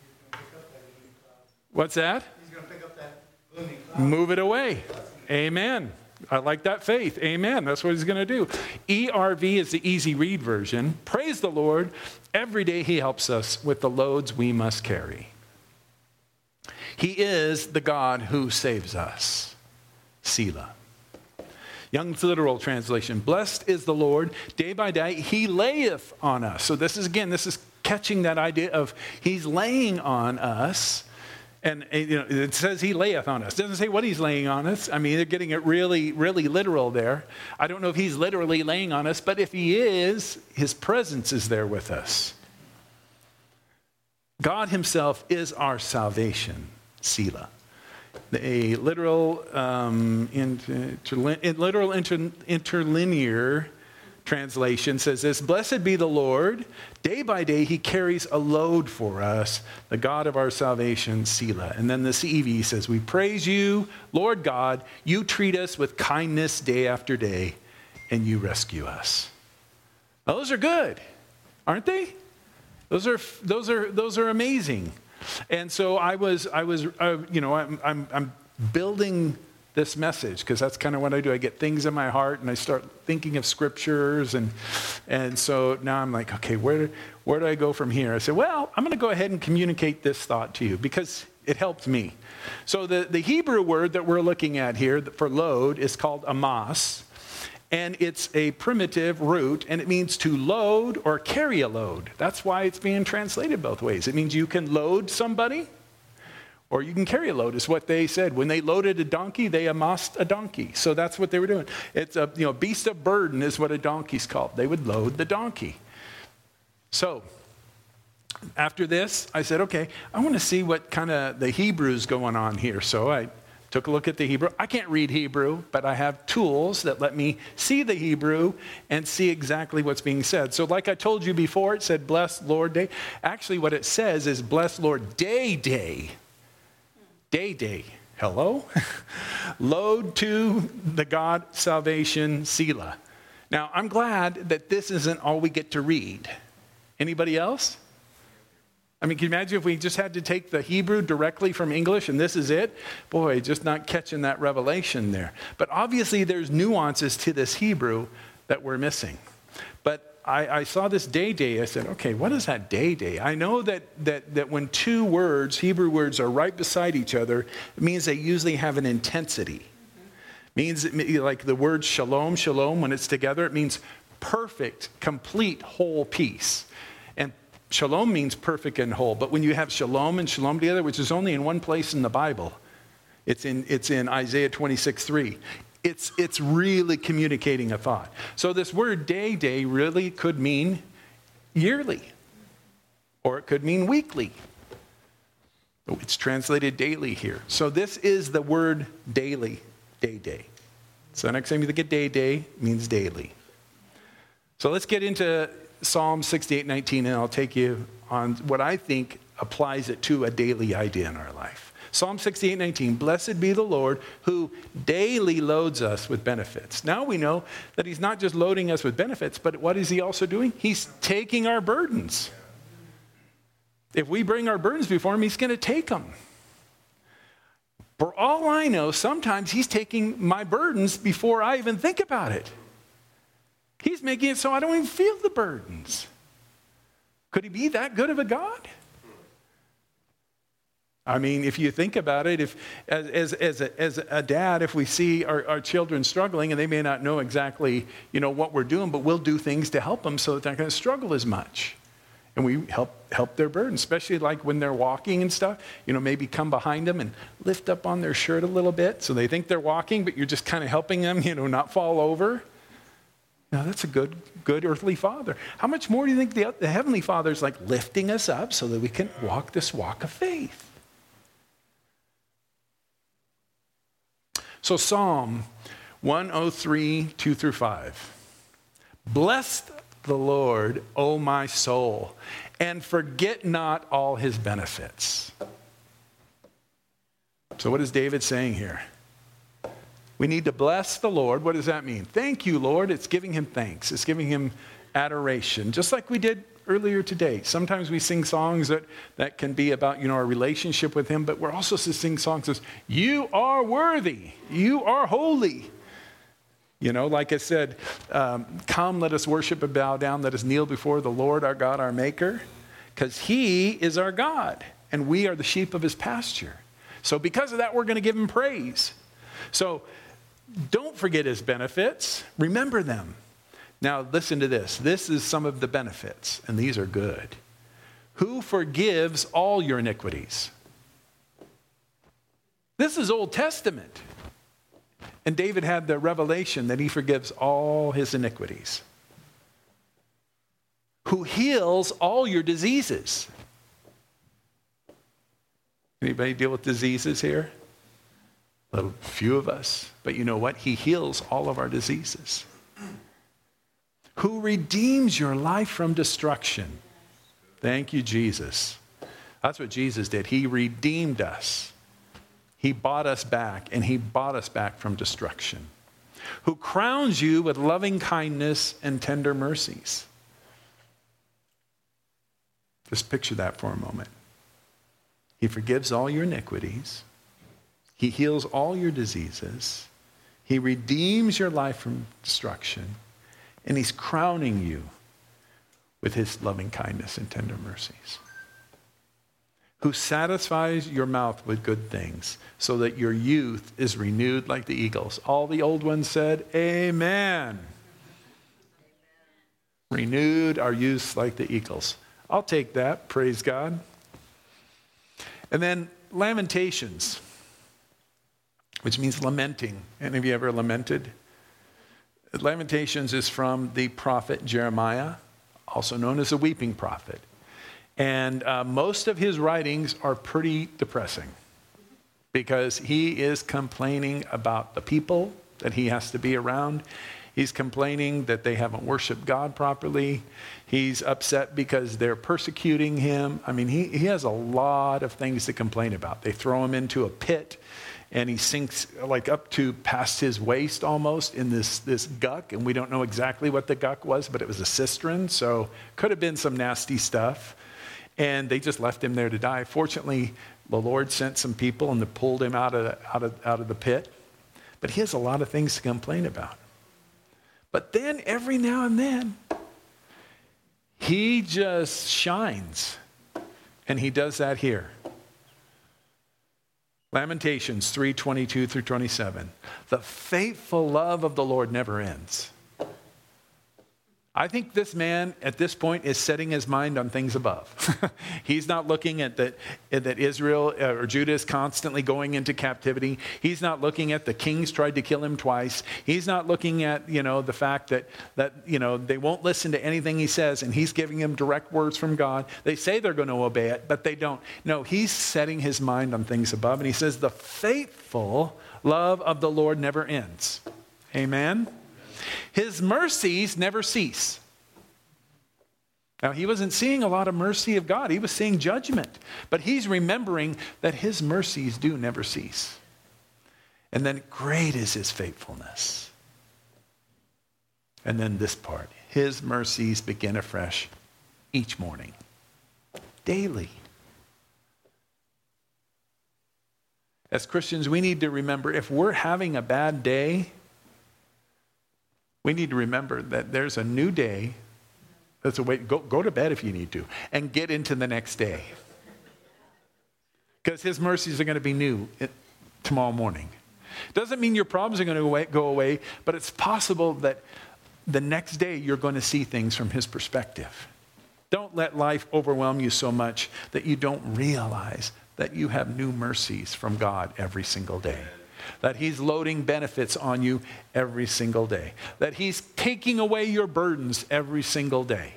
What's that? He's going to pick up that gloomy cloud. Move it away. Amen. I like that faith. Amen. That's what he's going to do. ERV is the easy read version. Praise the Lord. Every day he helps us with the loads we must carry. He is the God who saves us. Selah. Young's literal translation. Blessed is the Lord. Day by day he layeth on us. So this is catching that idea of he's laying on us. And it says he layeth on us. It doesn't say what he's laying on us. I mean, they're getting it really, really literal there. I don't know if he's literally laying on us, but if he is, his presence is there with us. God himself is our salvation, Selah. A literal interlinear translation says this: blessed be the Lord, day by day he carries a load for us, the God of our salvation, Selah. And then the CEV says, we praise you, Lord God, you treat us with kindness day after day, and you rescue us. Now, those are good, aren't they? Those are amazing. And so I'm building this message, because that's kind of what I do. I get things in my heart and I start thinking of scriptures, and so now I'm like, okay, where do I go from here? I said, well, I'm going to go ahead and communicate this thought to you because it helped me. So the Hebrew word that we're looking at here for load is called amas, and it's a primitive root, and it means to load or carry a load. That's why it's being translated both ways. It means you can load somebody, or you can carry a load, is what they said. When they loaded a donkey, they amassed a donkey. So that's what they were doing. It's a beast of burden is what a donkey's called. They would load the donkey. So after this, I said, okay, I want to see what kind of the Hebrew's going on here. So I took a look at the Hebrew. I can't read Hebrew, but I have tools that let me see the Hebrew and see exactly what's being said. So like I told you before, it said, bless Lord day. Actually, what it says is, bless Lord day. Day. Hello? Load to the God salvation, Selah. Now, I'm glad that this isn't all we get to read. Anybody else? I mean, can you imagine if we just had to take the Hebrew directly from English and this is it? Boy, just not catching that revelation there. But obviously there's nuances to this Hebrew that we're missing. But I saw this day. I said, okay, what is that day? I know that when two words, Hebrew words, are right beside each other, it means they usually have an intensity. Means like the word shalom, when it's together, it means perfect, complete, whole peace. And shalom means perfect and whole. But when you have shalom and shalom together, which is only in one place in the Bible, it's in Isaiah 26:3. It's really communicating a thought. So this word day really could mean yearly, or it could mean weekly. It's translated daily here. So this is the word daily, day. So next time you get day means daily. So let's get into Psalm 68:19, and I'll take you on what I think applies it to a daily idea in our life. Psalm 68:19, blessed be the Lord who daily loads us with benefits. Now we know that he's not just loading us with benefits, but what is he also doing? He's taking our burdens. If we bring our burdens before him, he's going to take them. For all I know, sometimes he's taking my burdens before I even think about it. He's making it so I don't even feel the burdens. Could he be that good of a God? I mean, if you think about it, if as a dad, if we see our children struggling, and they may not know exactly, what we're doing, but we'll do things to help them so that they're not going to struggle as much. And we help their burden, especially like when they're walking and stuff, maybe come behind them and lift up on their shirt a little bit so they think they're walking, but you're just kind of helping them, not fall over. Now, that's a good earthly father. How much more do you think the Heavenly Father is like lifting us up so that we can walk this walk of faith? So Psalm 103, 2-5. Bless the Lord, O my soul, and forget not all his benefits. So what is David saying here? We need to bless the Lord. What does that mean? Thank you, Lord. It's giving him thanks. It's giving him adoration, just like we did earlier today. Sometimes we sing songs that can be about, our relationship with him, but we're also to sing songs as, you are worthy, you are holy. Like I said, come, let us worship and bow down, let us kneel before the Lord, our God, our maker, because he is our God, and we are the sheep of his pasture. So because of that, we're going to give him praise. So don't forget his benefits. Remember them. Now, listen to this. This is some of the benefits, and these are good. Who forgives all your iniquities? This is Old Testament. And David had the revelation that he forgives all his iniquities. Who heals all your diseases? Anybody deal with diseases here? A few of us. But you know what? He heals all of our diseases. Who redeems your life from destruction. Thank you, Jesus. That's what Jesus did. He redeemed us. He bought us back, and he bought us back from destruction. Who crowns you with loving kindness and tender mercies. Just picture that for a moment. He forgives all your iniquities. He heals all your diseases. He redeems your life from destruction. And he's crowning you with his loving kindness and tender mercies. Who satisfies your mouth with good things so that your youth is renewed like the eagles. All the old ones said, amen. Renewed our youth like the eagles. I'll take that, praise God. And then Lamentations, which means lamenting. Any of you ever lamented? Lamentations is from the prophet Jeremiah, also known as the weeping prophet. And most of his writings are pretty depressing because he is complaining about the people that he has to be around. He's complaining that they haven't worshiped God properly. He's upset because they're persecuting him. I mean, he has a lot of things to complain about. They throw him into a pit, and he sinks like up to past his waist almost in this guck. And we don't know exactly what the guck was, but it was a cistern. So could have been some nasty stuff. And they just left him there to die. Fortunately, the Lord sent some people and they pulled him out of the pit. But he has a lot of things to complain about. But then every now and then, he just shines. And he does that here. Lamentations 3:22 through 27. The faithful love of the Lord never ends. I think this man at this point is setting his mind on things above. He's not looking at that Israel or Judah is constantly going into captivity. He's not looking at the kings tried to kill him twice. He's not looking at, the fact that they won't listen to anything he says, and he's giving them direct words from God. They say they're going to obey it, but they don't. No, he's setting his mind on things above, and he says the faithful love of the Lord never ends. Amen. His mercies never cease. Now, he wasn't seeing a lot of mercy of God. He was seeing judgment. But he's remembering that his mercies do never cease. And then great is his faithfulness. And then this part. His mercies begin afresh each morning. Daily. As Christians, we need to remember if we're having a bad day, we need to remember that there's a new day. That's a way. Go to bed if you need to, and get into the next day. Because his mercies are going to be new tomorrow morning. Doesn't mean your problems are going to go away, but it's possible that the next day you're going to see things from his perspective. Don't let life overwhelm you so much that you don't realize that you have new mercies from God every single day. That he's loading benefits on you every single day. That he's taking away your burdens every single day.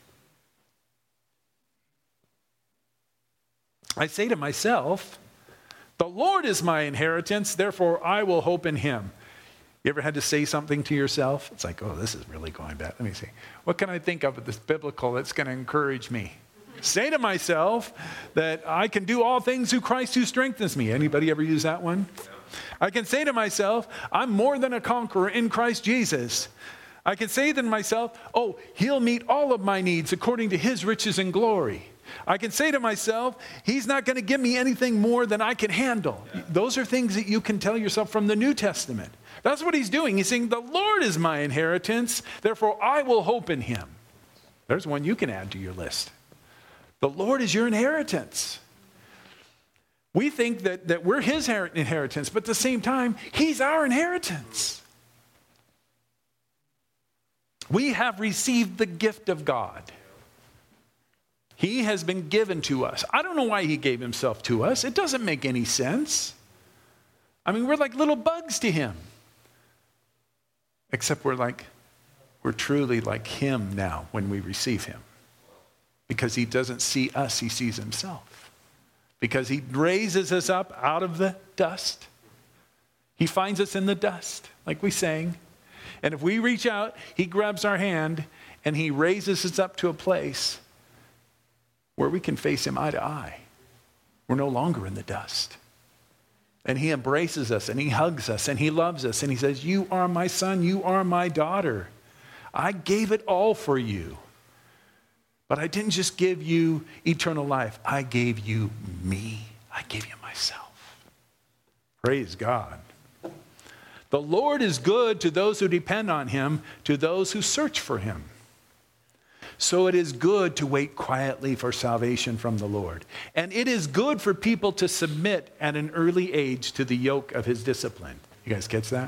I say to myself, the Lord is my inheritance, therefore I will hope in him. You ever had to say something to yourself? It's like, oh, this is really going bad. Let me see. What can I think of that's biblical that's going to encourage me? Say to myself that I can do all things through Christ who strengthens me. Anybody ever use that one? I can say to myself, I'm more than a conqueror in Christ Jesus. I can say to myself, oh, he'll meet all of my needs according to his riches and glory. I can say to myself, he's not going to give me anything more than I can handle. Those are things that you can tell yourself from the New Testament. That's what he's doing. He's saying, the Lord is my inheritance, therefore I will hope in him. There's one you can add to your list. The Lord is your inheritance. We think that we're his inheritance, but at the same time, he's our inheritance. We have received the gift of God. He has been given to us. I don't know why he gave himself to us. It doesn't make any sense. I mean, we're like little bugs to him. Except we're truly like him now when we receive him. Because he doesn't see us, he sees himself. because he raises us up out of the dust. He finds us in the dust, like we sang. And if we reach out, he grabs our hand and he raises us up to a place where we can face him eye to eye. We're no longer in the dust. And he embraces us and he hugs us and he loves us and he says, you are my son, you are my daughter. I gave it all for you. But I didn't just give you eternal life. I gave you me. I gave you myself. Praise God. The Lord is good to those who depend on him, to those who search for him. So it is good to wait quietly for salvation from the Lord. And it is good for people to submit at an early age to the yoke of his discipline. You guys catch that?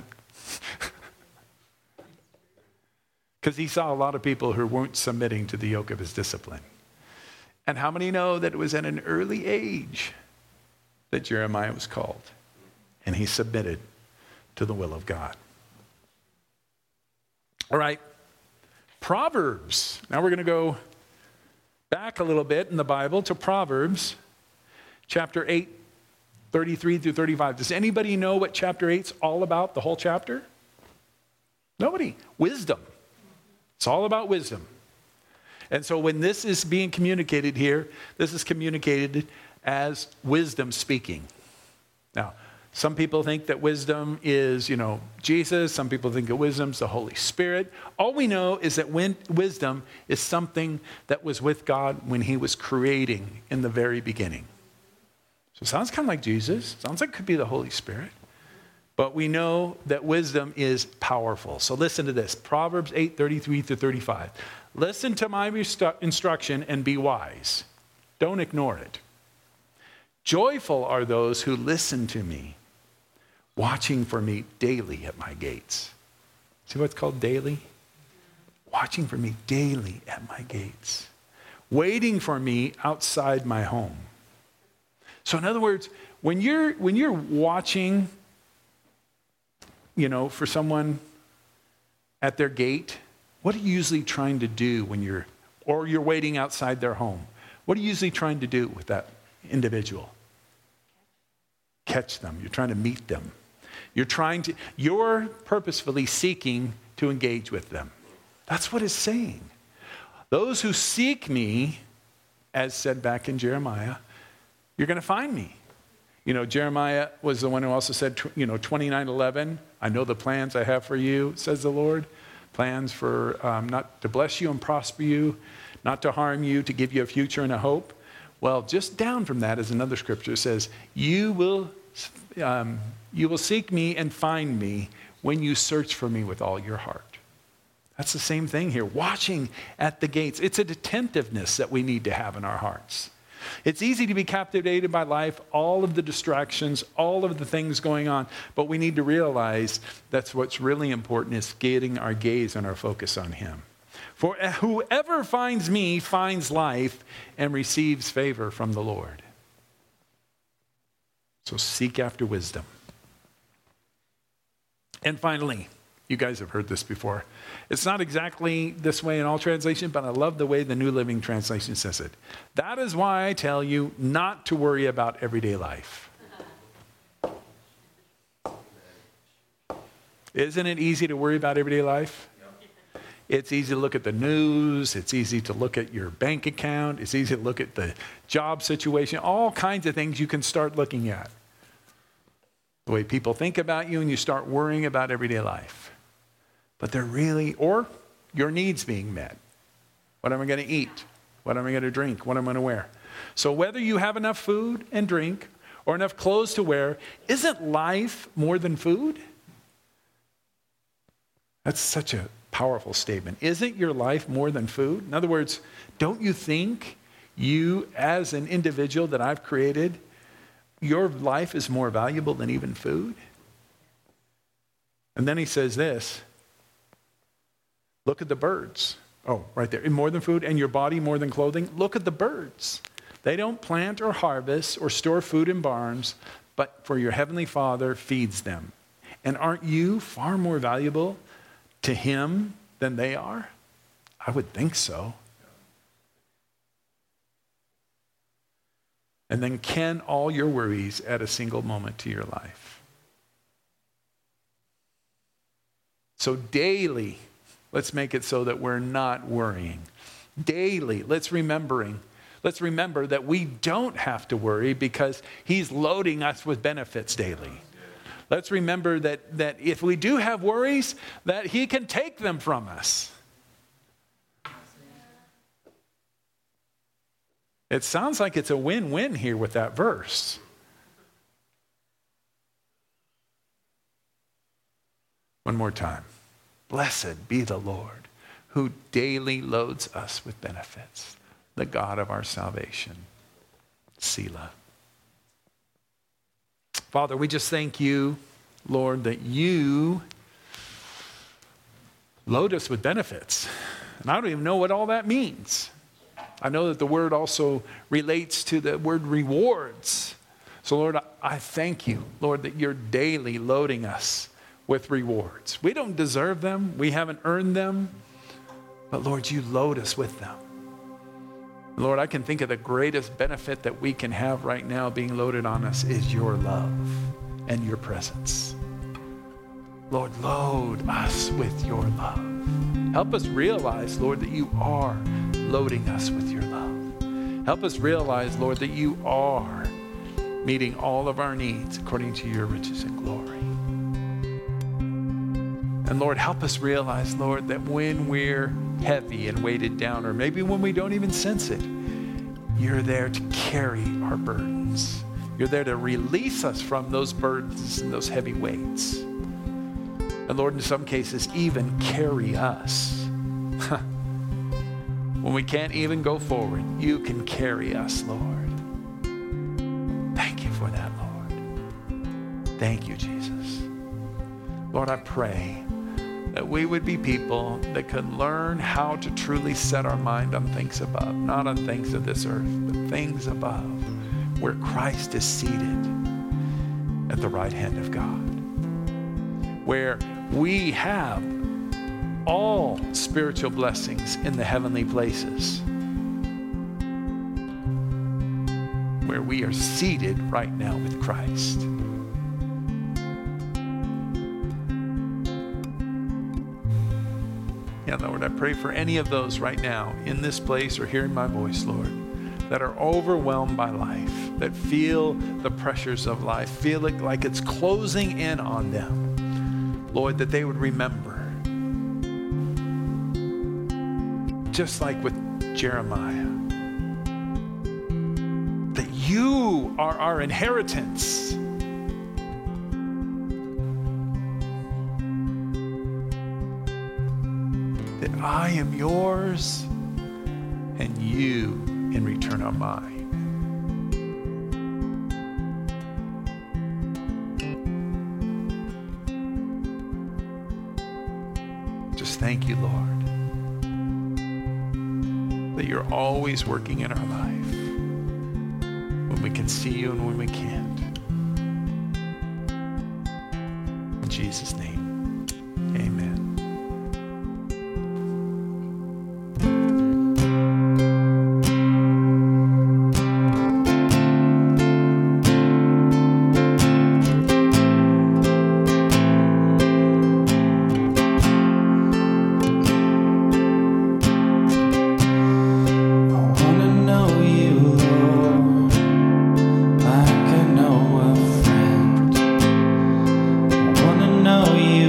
Because he saw a lot of people who weren't submitting to the yoke of his discipline. And how many know that it was at an early age that Jeremiah was called? And he submitted to the will of God. All right. Proverbs. Now we're going to go back a little bit in the Bible to Proverbs chapter 8, 33 through 35. Does anybody know what chapter 8's all about, the whole chapter? Nobody. Wisdom. It's all about wisdom. And so when this is being communicated here, this is communicated as wisdom speaking. Now, some people think that wisdom is, Jesus. Some people think that wisdom is the Holy Spirit. All we know is that wisdom is something that was with God when he was creating in the very beginning. So it sounds kind of like Jesus. Sounds like it could be the Holy Spirit. But we know that wisdom is powerful. So listen to this. Proverbs 8, 33 through 35. Listen to my instruction and be wise. Don't ignore it. Joyful are those who listen to me, watching for me daily at my gates. See what's called daily? Watching for me daily at my gates. Waiting for me outside my home. So in other words, when you're watching, for someone at their gate, what are you usually trying to do when you're waiting outside their home? What are you usually trying to do with that individual? Catch them. You're trying to meet them. You're purposefully seeking to engage with them. That's what it's saying. Those who seek me, as said back in Jeremiah, you're going to find me. Jeremiah was the one who also said, 29:11, I know the plans I have for you, says the Lord. Plans for not to bless you and prosper you, not to harm you, to give you a future and a hope. Well, just down from that is another scripture. It says, you will seek me and find me when you search for me with all your heart. That's the same thing here. Watching at the gates. It's an attentiveness that we need to have in our hearts. It's easy to be captivated by life, all of the distractions, all of the things going on. But we need to realize that's what's really important is getting our gaze and our focus on him. For whoever finds me finds life and receives favor from the Lord. So seek after wisdom. And finally, you guys have heard this before. It's not exactly this way in all translations, but I love the way the New Living Translation says it. That is why I tell you not to worry about everyday life. Isn't it easy to worry about everyday life? It's easy to look at the news. It's easy to look at your bank account. It's easy to look at the job situation. All kinds of things you can start looking at. The way people think about you, and you start worrying about everyday life. But they're really, or your needs being met. What am I going to eat? What am I going to drink? What am I going to wear? So whether you have enough food and drink or enough clothes to wear, isn't life more than food? That's such a powerful statement. Isn't your life more than food? In other words, don't you think you as an individual that I've created, your life is more valuable than even food? And then he says this, look at the birds. Oh, right there. More than food, and your body more than clothing. Look at the birds. They don't plant or harvest or store food in barns, but for your heavenly Father feeds them. And aren't you far more valuable to him than they are? I would think so. And then can all your worries add a single moment to your life? So daily, let's make it so that we're not worrying. Daily, let's remember that we don't have to worry because he's loading us with benefits daily. Let's remember that if we do have worries, that he can take them from us. It sounds like it's a win-win here with that verse. One more time. Blessed be the Lord, who daily loads us with benefits, the God of our salvation. Selah. Father, we just thank you, Lord, that you load us with benefits. And I don't even know what all that means. I know that the word also relates to the word rewards. So, Lord, I thank you, Lord, that you're daily loading us with rewards. We don't deserve them. We haven't earned them. But, Lord, you load us with them. Lord, I can think of the greatest benefit that we can have right now being loaded on us is your love and your presence. Lord, load us with your love. Help us realize, Lord, that you are loading us with your love. Help us realize, Lord, that you are meeting all of our needs according to your riches and glory. And Lord, help us realize, Lord, that when we're heavy and weighted down, or maybe when we don't even sense it, you're there to carry our burdens. You're there to release us from those burdens and those heavy weights. And Lord, in some cases, even carry us. When we can't even go forward, you can carry us, Lord. Thank you for that, Lord. Thank you, Jesus. Lord, I pray that we would be people that could learn how to truly set our mind on things above, not on things of this earth, but things above, where Christ is seated at the right hand of God, where we have all spiritual blessings in the heavenly places, where we are seated right now with Christ. Yeah, Lord, I pray for any of those right now in this place or hearing my voice, Lord, that are overwhelmed by life, that feel the pressures of life, feel it like it's closing in on them. Lord, that they would remember, just like with Jeremiah, that you are our inheritance. That I am yours and you in return are mine. Just thank you, Lord, that you're always working in our life when we can see you and when we can't. In Jesus' name, amen. Know you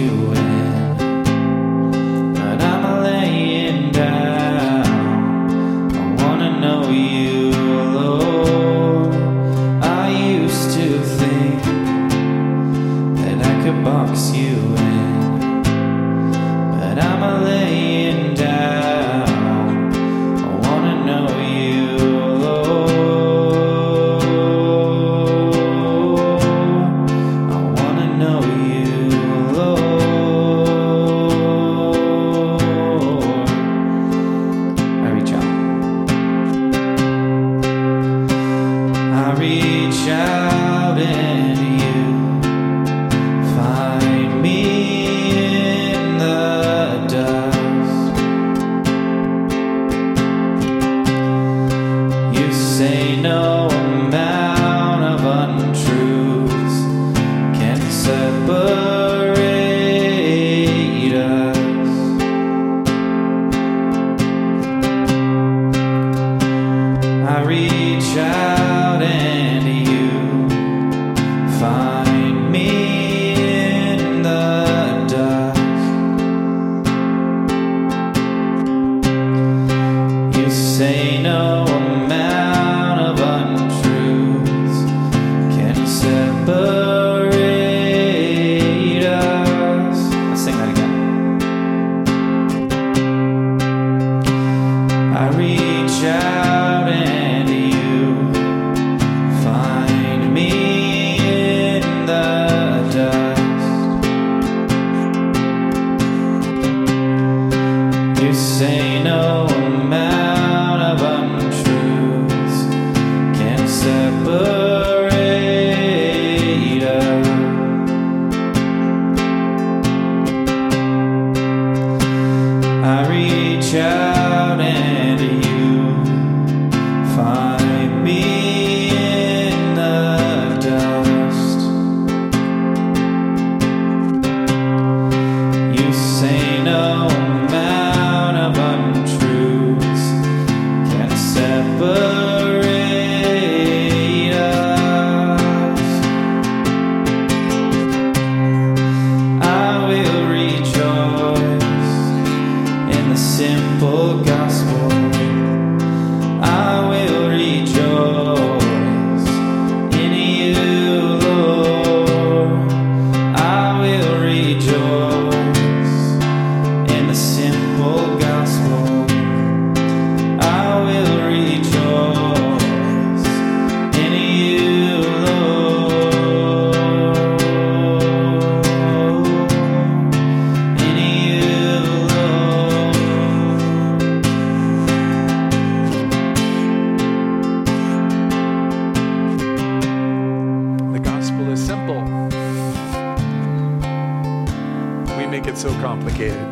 you in, but I'm laying down. I wanna know you, Lord. I used to think that I could box you in, but I'm laying down. I wanna know you, Lord. I wanna know you, Lord. I reach out. I reach out and you find me in the dust. You say no amount of untruths can separate us. I reach out and you find me in the dust. You say no amount of untruths can separate us. Let's sing that again. I reach out and you find me in the dust. You say no amount of untruths can separate us. I reach out and you find me in the dust. You say no amount of untruths can separate us. I will rejoice in the simple gospel. I will rejoice in you, Lord. I will rejoice in the simple gospel. I will rejoice in you, Lord. In you, Lord. The gospel is simple. We make it so complicated.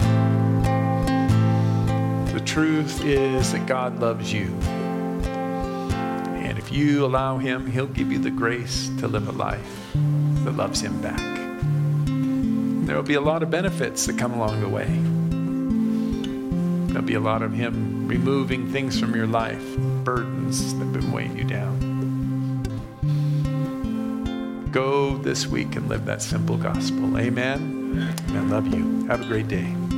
The truth is that God loves you. And if you allow him, he'll give you the grace to live a life that loves him back. There will be a lot of benefits that come along the way. There'll be a lot of him removing things from your life, burdens that have been weighing you down. Go this week and live that simple gospel. Amen. Amen. Love you. Have a great day.